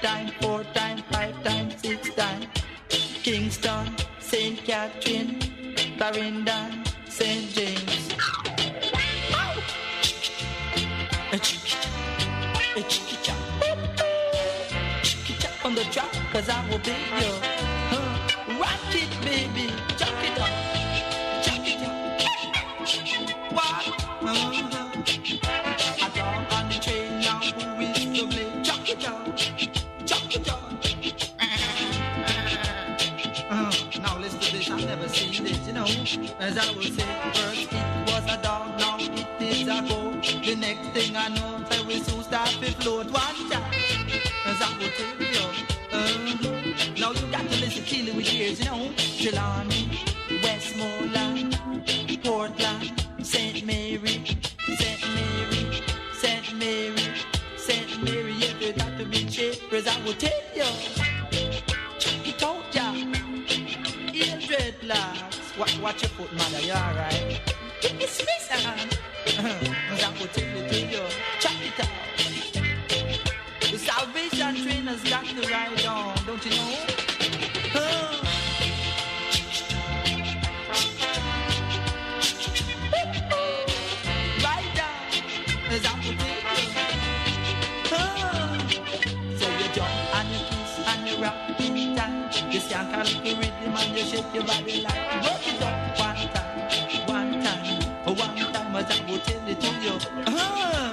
time, 4 time, 5 time, 6 time. Kingston, St. Catherine, Clarendon, St. James. On the track, cause I will be you. Rock it, baby, chuck it up, chuck it up. What? I talk on the train now, who is to blame? Chuck it up, chuck it up. Now listen to this, I've never seen this, you know. As I would say, first it was a dog, now it is a goat. The next thing I know, I will soon start to float one time. As I would tell you, now you got to listen keenly with ears, you know. Trelawney, Westmoreland, Portland, St. Mary, St. Mary, St. Mary, St. Mary. Yeah, you got to be cheap, as I would tell you. Check it out, yeah. Heel dreadlocks. Watch your foot, mother, you alright? It's me, son. As I would tell you to you. Check it out. The Salvation train has got to ride on, don't you know? Ride down, as I put it. So you jump and you kiss and you rock in time. You skank a little rhythm and you shake your body like work it up one time, one time, one time, as I will tell it to you.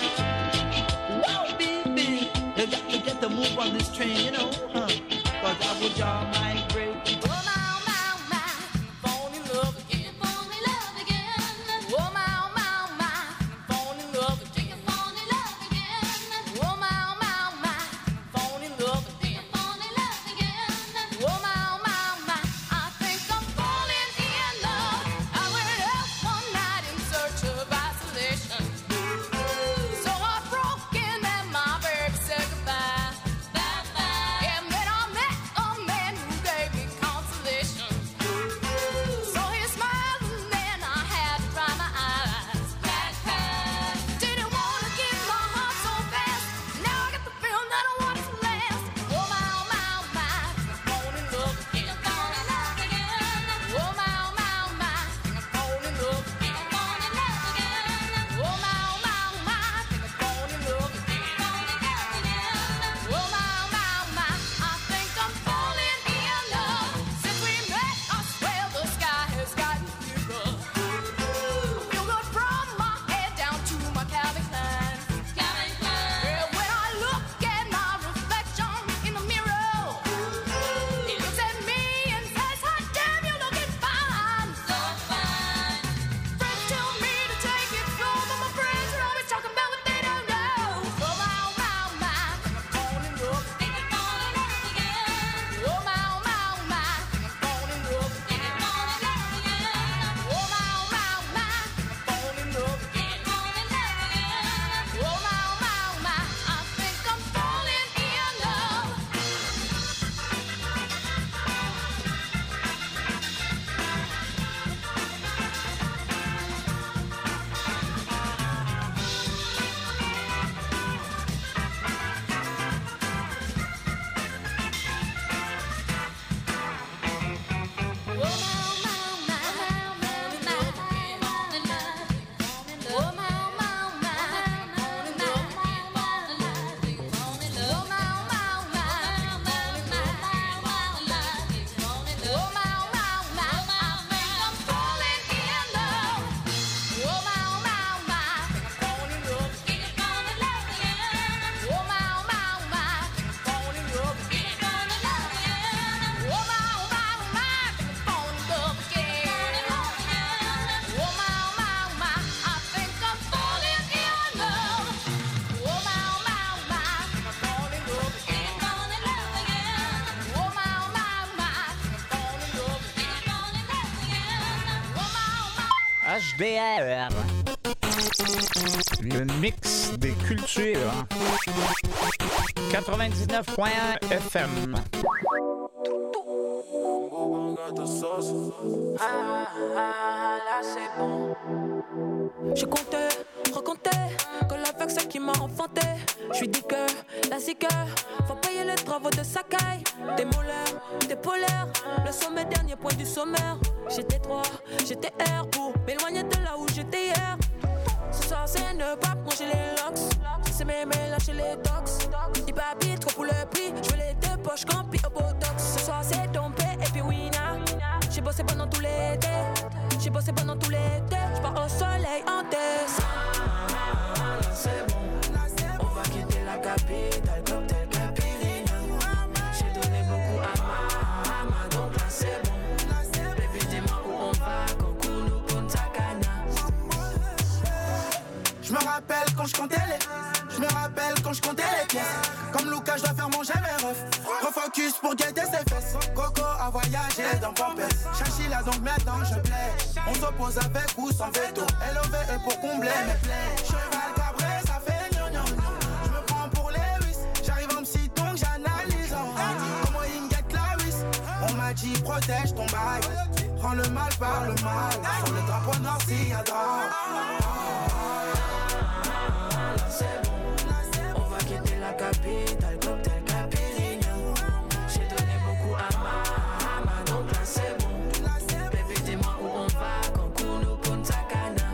You got to get the move on this train, you know, cause I would jaw my break. Oh my, fall in love again, fall in love again. Oh my, fall in love again, fall in love again. Oh my, fall in love again, fall in love again. Oh my, I think I'm falling in love. I went out one night in search of isolation. So I broke in and my baby said goodbye. And then I met a man who gave me consolation. So he smiled and then I had to dry my eyes. Didn't want to give my heart so fast. Now I got the feeling that I want it to last. Oh my, I'm falling in love again. Oh my, I'm falling in love again. Oh my, I think I'm falling in love again. Oh my, I think I'm falling in love. Since we met, I swear the sky has gotten clearer. I feel good from my head down to my Calvin Klein. Yeah, when I look at my reflection in the mirror, he looks at me and says, "Hot damn, you're looking fine." So fine. Friends tell me to take it slow, but my friends are always talking about what they don't know. So my, I'm falling in love. Oh my, I'm falling in love again. Oh my, I'm falling in love again. Oh my, I think I'm falling in love. HDR. Le mix des cultures. 99.1 FM. Je comptais, recomptais, que l'avec celle qui m'a enfanté. Je suis dit que la zigueur, faut payer le travaux de Sakai, des molaires, des polaires. Le sommet, dernier point du sommaire. J'étais 3, j'étais R pour m'éloigner de là où j'étais hier. Ce soir c'est ne pas manger les locks. C'est mémé, lâcher les tox. Dis papi, trop pour le prix. J'veux les deux poches campi au botox. Ce soir c'est dompé et puis winna. J'ai bossé pendant tout l'été. J'ai bossé pendant tout l'été. J'pars au soleil en tête. C'est bon, on va quitter la capitale. Cocktail Capirina. J'ai donné beaucoup à ma, donc là c'est bon. Baby dis-moi où on va, Cancun ou Punta Cana. Je me rappelle quand je comptais je me rappelle quand je comptais les pièces. Comme Lucas, je dois faire manger mes refs. Refocus pour guetter ses fesses. Coco a voyagé dans Pampers. Chachila donc maintenant je plais. On s'oppose avec ou sans veto. LOV est pour combler mes plaies. Cheval cabré, ça fait gnognon. Je me prends pour Lewis. J'arrive en psy donc j'analyse. Comment il me guette la vis. On m'a dit protège ton bail. Prends le mal par le mal. Sur le drapeau noir s'il y a drame. C'est bon, on va quitter la capitale, cocktail Capirina. J'ai donné beaucoup à ma, donc là c'est bon. Baby dis-moi où on va, Cancun ou Punta Cana.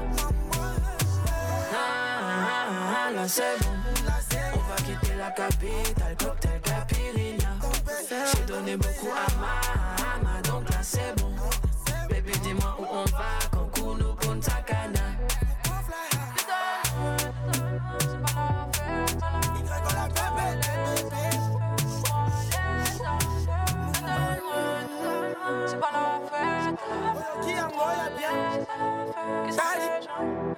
Là c'est bon, on va quitter la capitale, cocktail Capirina. J'ai donné beaucoup à ma, donc là c'est bon. Baby dis-moi où on va, Cancun ou Punta Cana. C'est pas la fête. Qui a moi la bien. Daddy.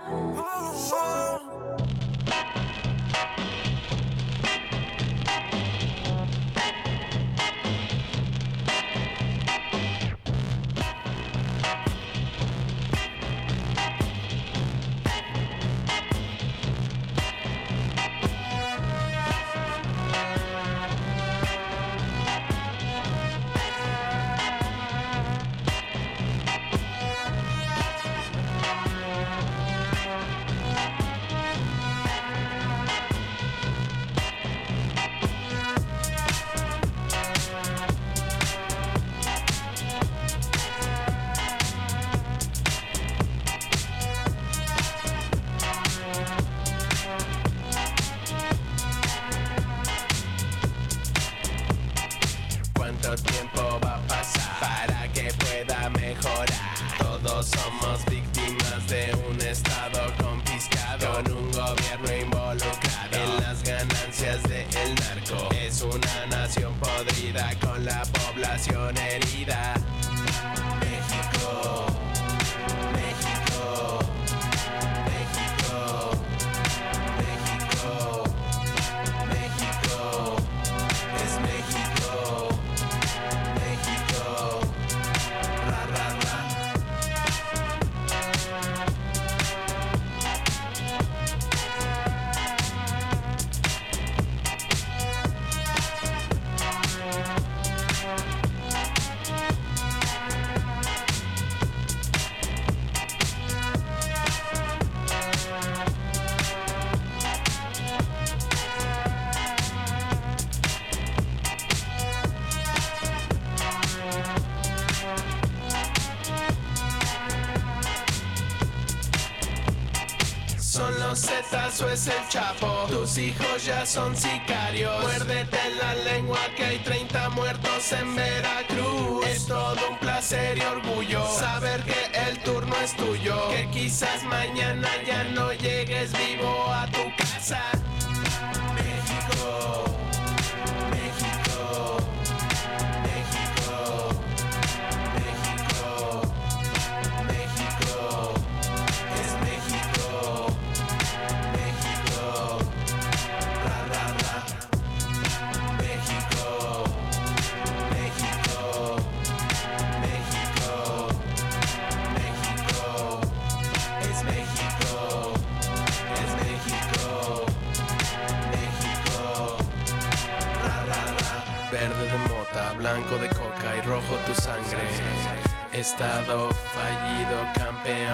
¿Cuánto tiempo va a pasar para que pueda mejorar? Todos somos víctimas de un estado confiscado, con un gobierno involucrado en las ganancias del narco. Es una nación podrida con la población herida. México, México, México, México, México, es México, México, ra ra ra. Son los Zetas o es el Chapo. Tus hijos ya son sicarios. Muérdete la lengua que hay 30 muertos en Veracruz. Es todo un placer y orgullo saber que el turno es tuyo. Que quizás mañana ya no llegues vivo a tu casa. México, México, México, México, México, es México, México, ra ra ra. México, México, México, México, es México, es México, México, ra ra ra. Verde de mota, blanco de coca y rojo tu sangre. Estado fallido,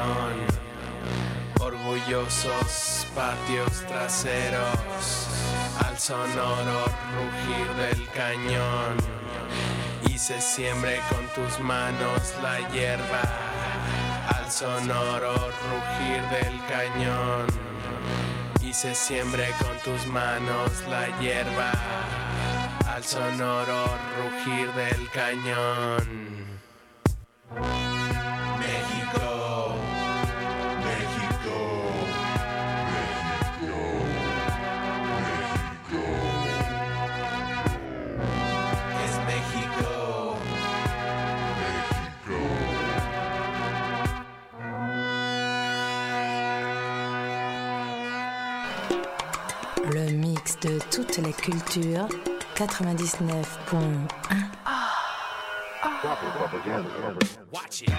campeón. Orgullosos patios traseros. al sonoro rugir del cañón, y se siembre con tus manos la hierba, al sonoro rugir del cañón, y se siembre con tus manos la hierba, al sonoro rugir del cañón. México, México, México, México. Es México, México. Le mix de toutes les cultures, 99.1. Watch it.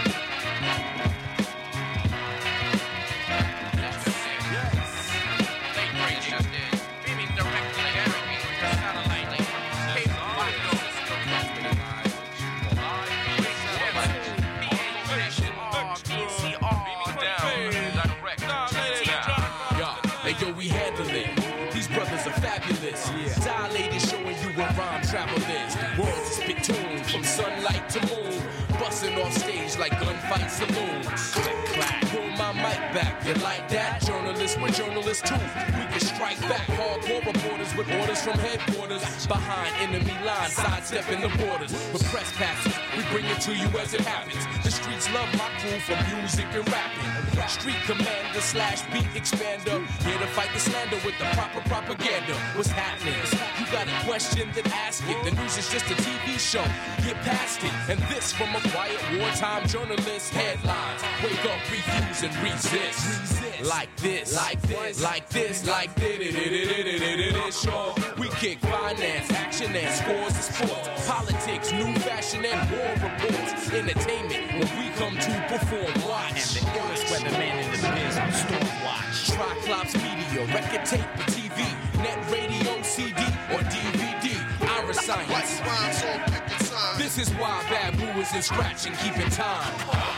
Hey yo, we handle it. These brothers are fabulous. Dilated, showing you where rhyme travel is. Words to spit tunes from sunlight to moon. Busting off stage like gunfight saloons. Click, clack, pull my mic back. You like that? Journalists, we're journalists too. We can strike back. Hardcore reporters with orders from headquarters. Behind enemy lines, sidestepping the borders. With press passes, we bring it to you as it happens. The streets love my crew for music and rapping. Street commander slash beat expander. Here to fight the slander with the proper propaganda. What's happening? You got a question, then ask it. The news is just a TV show. Get past it. And this from a quiet wartime journalist. Headlines. Wake up, refuse, and resist. Like this, like this, like this, like this. Sure. We kick finance, action, and scores of sports. Politics, new fashion, and war reports. Entertainment, when we come to perform. Watch. And the illest weatherman in the biz on Stormwatch. Triclops Media, record tape for TV, net radio, CD, or DVD. Iris Science. This is why Bad Boo is in scratch and keeping time.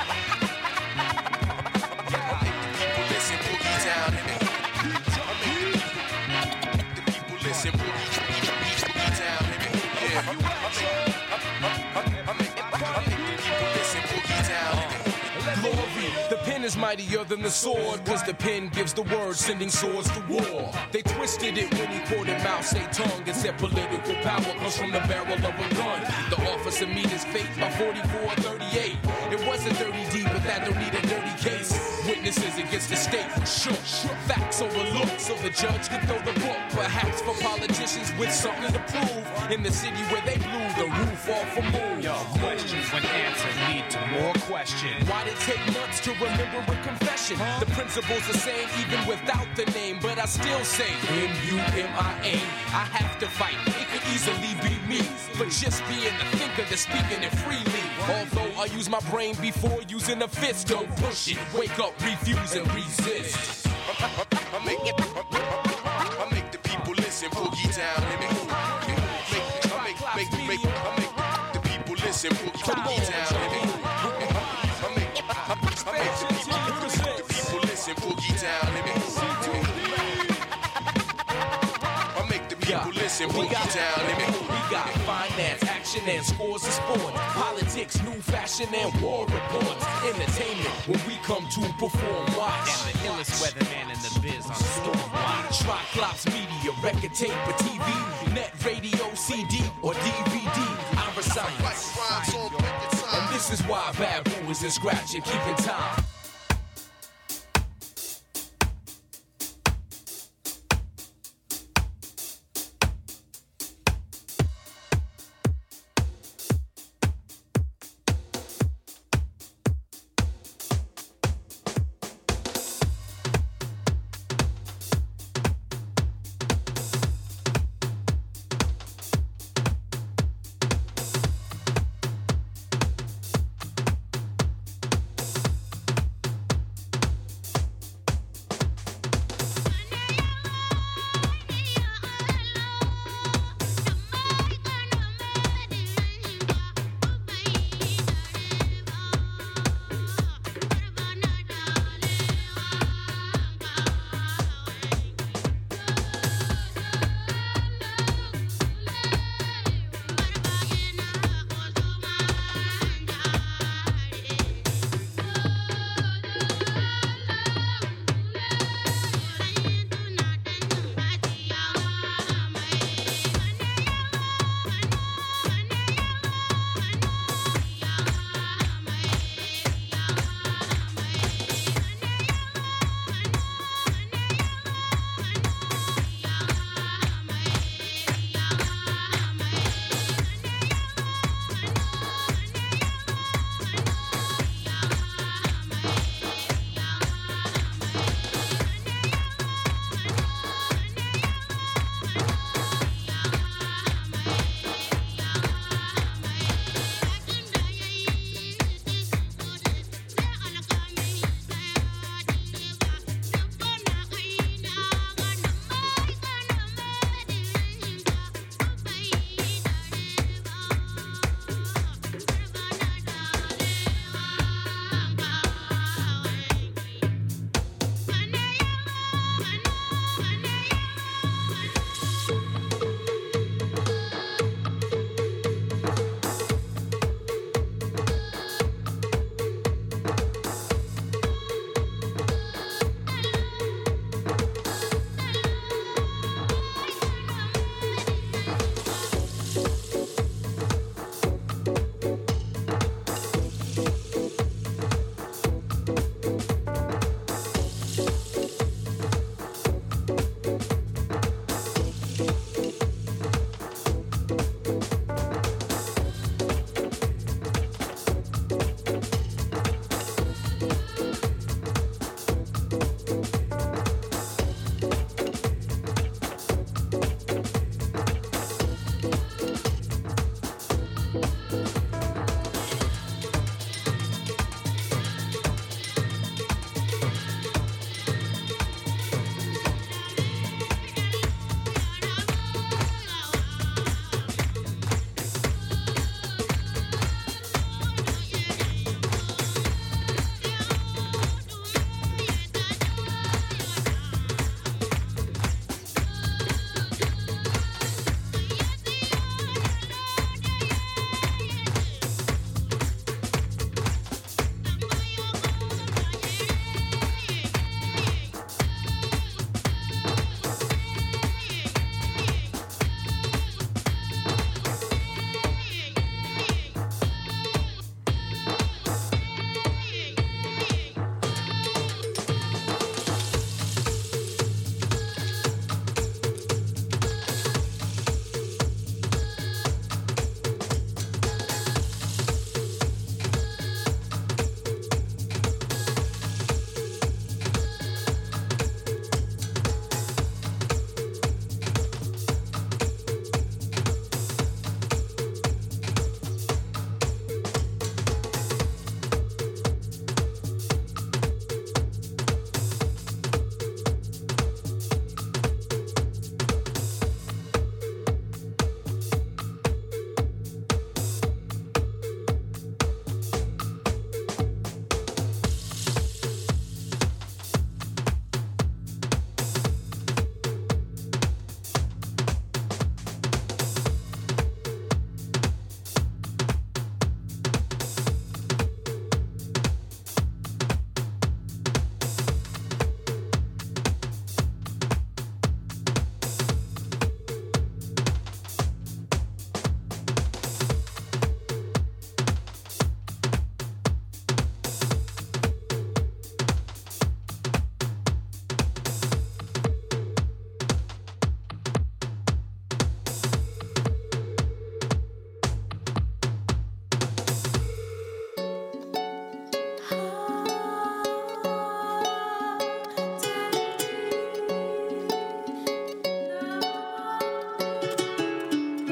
People listen, boogie down in it. The people listen, boogie down in it. Yeah. I make the people listen, boogie down in it. Glory, the pen is mightier than the sword, cause the pen gives the word, sending swords to war. They twisted it when he quoted Mao Zedong and said political power comes from the barrel of a gun. The officer meet his fate by 44-38. It wasn't 30D, but that don't need a dirty case. Witnesses against the state were shook. Facts overlooked, so the judge could throw the book. Perhaps for politicians with something to prove. In the city where they blew the roof off a moon. Yo, questions when answers lead to more questions. Why did it take months to remember a confession? The principle's the same even without the name, but I still say M-U-M-I-A. I have to fight, it could easily be me. But just being the thinker that's speaking it freely. Although I use my brain before using a fist, don't push it. Wake up, refuse, and resist. I make the people listen, boogie down, I make the people listen, boogie down, I make the people listen, boogie down, I make the people listen, boogie down, we got finance, action, and scores of sport. Politics, new fashion, and war reports. Entertainment, when we come to perform, watch. And the illest weatherman in the biz on Stormwatch. Triclops Media, record tape for TV, net radio, CD, or DVD. Iris Science. And this is why Bad Boo is in scratch and keeping time.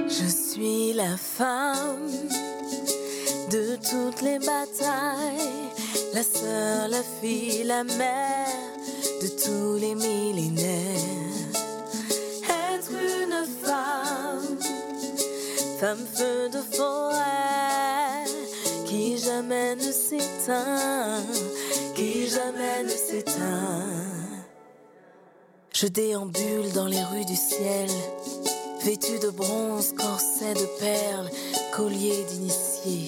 Je suis la femme de toutes les batailles, la sœur, la fille, la mère de tous les millénaires. Être une femme, femme feu de forêt, qui jamais ne s'éteint, qui jamais ne s'éteint. Je déambule dans les rues du ciel, vêtue de bronze, corset de perles, collier d'initié.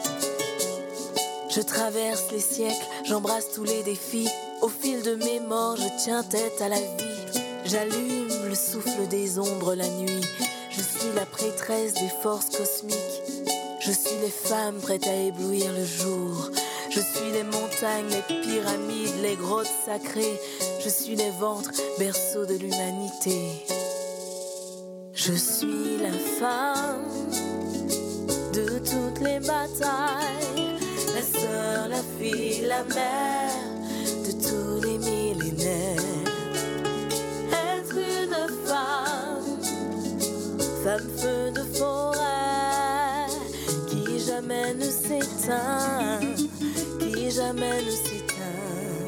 Je traverse les siècles, j'embrasse tous les défis. Au fil de mes morts, je tiens tête à la vie. J'allume le souffle des ombres la nuit. Je suis la prêtresse des forces cosmiques. Je suis les femmes prêtes à éblouir le jour. Je suis les montagnes, les pyramides, les grottes sacrées. Je suis les ventres, berceaux de l'humanité. Je suis la femme de toutes les batailles, la sœur, la fille, la mère de tous les millénaires. Être une femme, femme feu de forêt, qui jamais ne s'éteint, qui jamais ne s'éteint.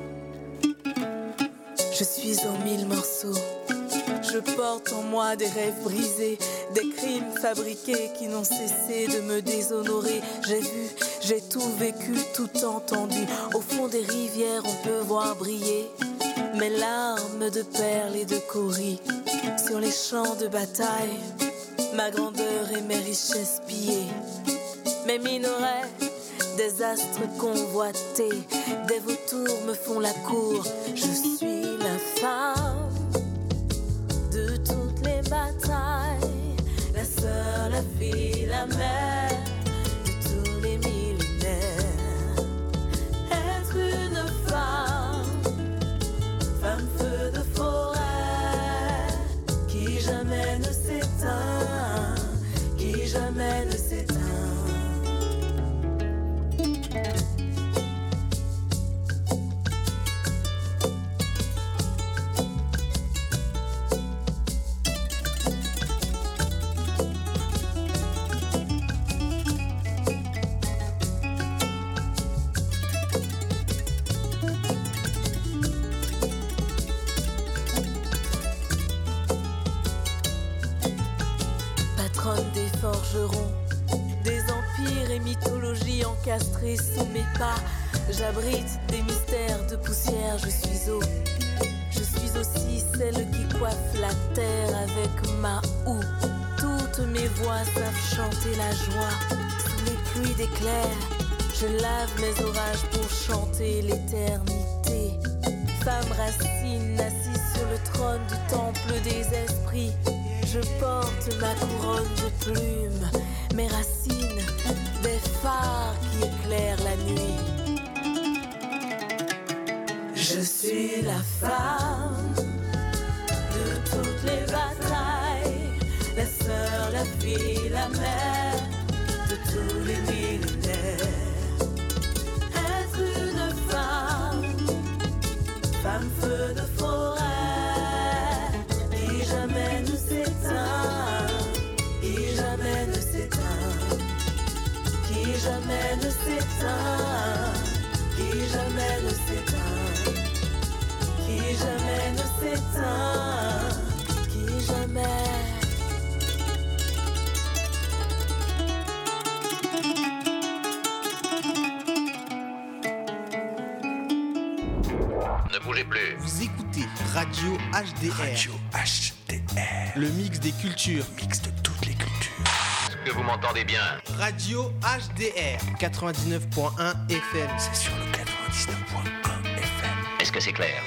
Je suis en 1000 morceaux. Je porte en moi des rêves brisés, des crimes fabriqués qui n'ont cessé de me déshonorer. J'ai vu, j'ai tout vécu, tout entendu. Au fond des rivières, on peut voir briller mes larmes de perles et de cauris. Sur les champs de bataille, ma grandeur et mes richesses pillées. Mes minerais, des astres convoités, des vautours me font la cour. Je suis la femme de toutes les batailles, la sœur, la fille, la mère de tous les millénaires. Être une femme, femme feu de forêt, qui jamais ne s'éteint, qui jamais ne s'éteint. Des forgerons, des empires et mythologies encastrées sous mes pas. J'abrite des mystères de poussière, je suis aussi celle qui coiffe la terre avec ma houe. Toutes mes voix savent chanter la joie. Sous les pluies d'éclairs, je lave mes orages pour chanter l'éternité. Femme racine assise sur le trône du temple des esprits. Je porte ma couronne de plumes, mes racines, des phares qui éclairent la nuit. Je suis la femme de toutes les batailles, la sœur, la fille, la mère de tous les millénaires. Être une femme, femme feu de forêt, qui jamais ne s'éteint, qui jamais ne s'éteint, qui jamais ne s'éteint, qui jamais ne s'éteint, qui jamais ne s'éteint, qui jamais. Ne bougez plus. Vous écoutez Radio HDR. Radio HDR. Le mix des cultures. Mix de toutes les cultures. Est-ce que vous m'entendez bien? Radio HDR 99.1 FM. C'est sur le 99.1 FM. Est-ce que c'est clair?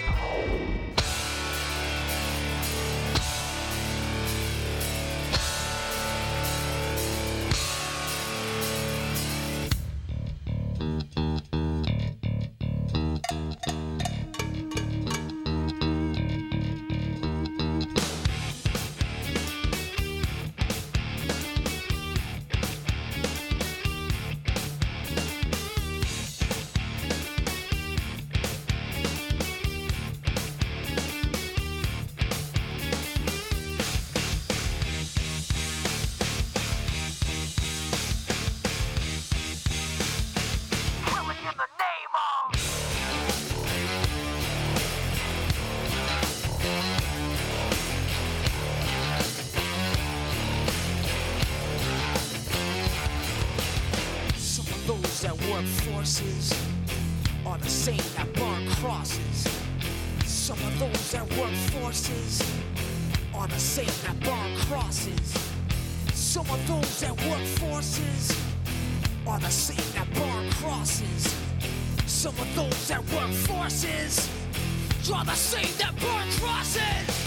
those that work forces are the same that burn crosses. Some of those that work forces are the same that burn crosses. Some of those that work forces are the same that burn crosses. Some of those that work forces are the same that burn crosses.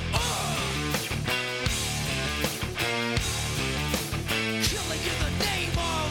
Killing in the name of.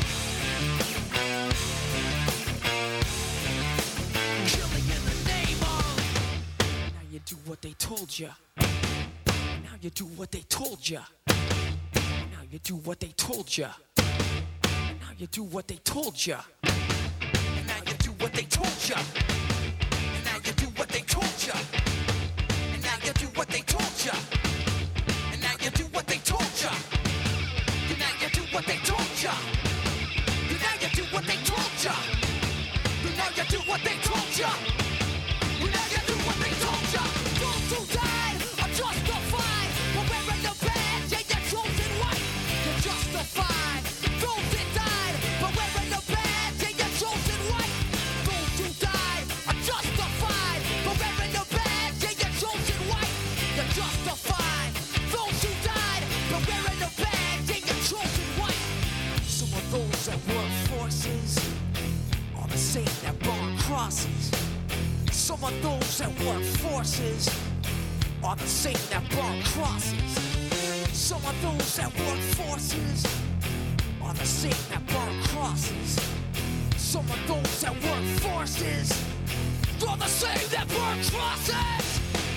Killing in the name of. Now you do what they told ya. Now you do what they told ya. Now you do what they told ya. Now you do what they told ya. Now you do what they told ya. Now you do what they told ya. And now you do what they told ya. And now you do what they told ya. And now you do what they told ya. And now you do what they told ya. And now you do what they told ya. And now you do what they told ya. Those who died are justified for wearing the badge. Yeah, you're chosen white. You're justified. Those that died for wearing the badge. Yeah, you're chosen white. Those who died are justified for wearing the badge. Yeah, you're chosen white. You're justified. Those who died for wearing the badge. Yeah, you're chosen white. Some of those that work forces are the same that burn crosses. Some of those that work forces are the same that burn crosses. Some of those that work forces are the same that burn crosses. Some of those that work forces are the same that burn crosses.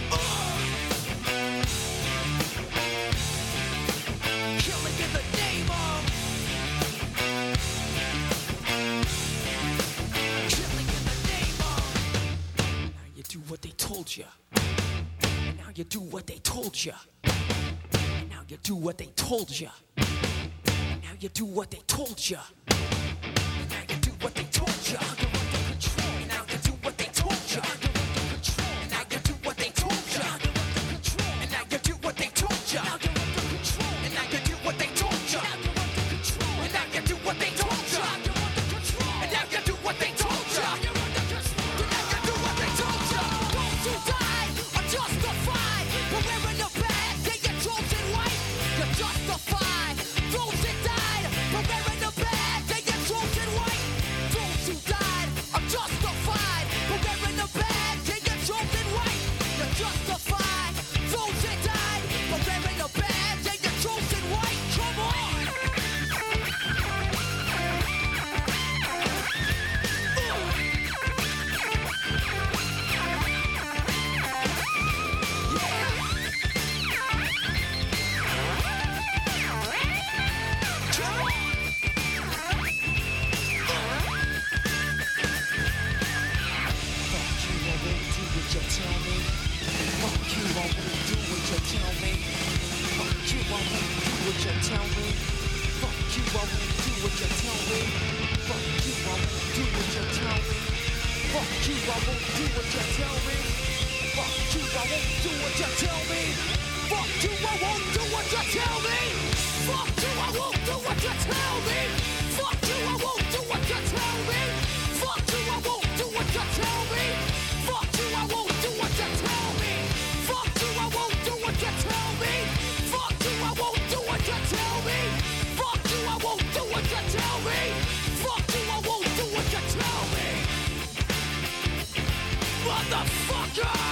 Killing in the name of. Killing in the name of. Now you do what they told ya. And now you do what they told ya. And now you do what they told ya. And now you do what they told ya. And now you do what they told ya. You're under control. And now you do what they told ya. You're under control. And now you do what they told ya. You're under control. And now you do what they told ya. Now you're under control. And now you do what they told ya. Now you're under control. And now you do what they told ya. You're under control. And now you do what they told ya. You're under control. And now you do what they told ya. Those who died are justified for wearing the badge. Yeah, you're chosen white. You're justified. Those that died for wearing the badge. Yeah, you're chosen white. Those who died are justified for wearing the badge. Yeah, you're chosen white. You're justified. Those that died for wearing the badge. Yeah, you're chosen white. Come on. Motherfucker!